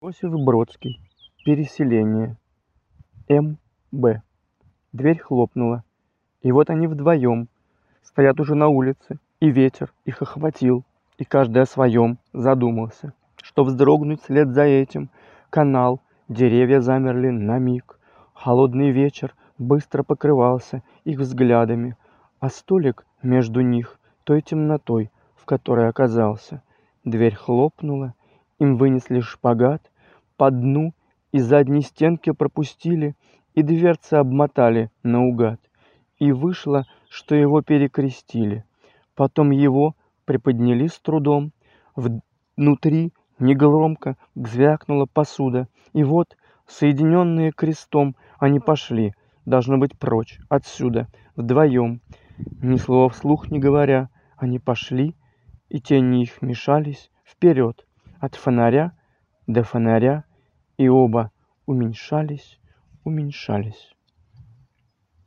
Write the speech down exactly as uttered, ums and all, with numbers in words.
Иосиф Бродский. Переселение. М Б Дверь хлопнула, и вот они вдвоем стоят уже на улице, и ветер их охватил, и каждый о своем задумался, что вздрогнуть вслед за этим. Канал, деревья замерли на миг, холодный вечер быстро покрывался их взглядами, а столик между них той темнотой, в которой оказался. Дверь хлопнула, им вынесли шпагат, по дну и задней стенки пропустили, и дверцы обмотали наугад. И вышло, что его перекрестили. Потом его приподняли с трудом. Внутри негромко звякнула посуда. И вот, соединенные крестом, они пошли, должно быть, прочь отсюда, вдвоем. Ни слова вслух не говоря, они пошли, и тени их мешались вперед, от фонаря до фонаря, и оба уменьшались, уменьшались.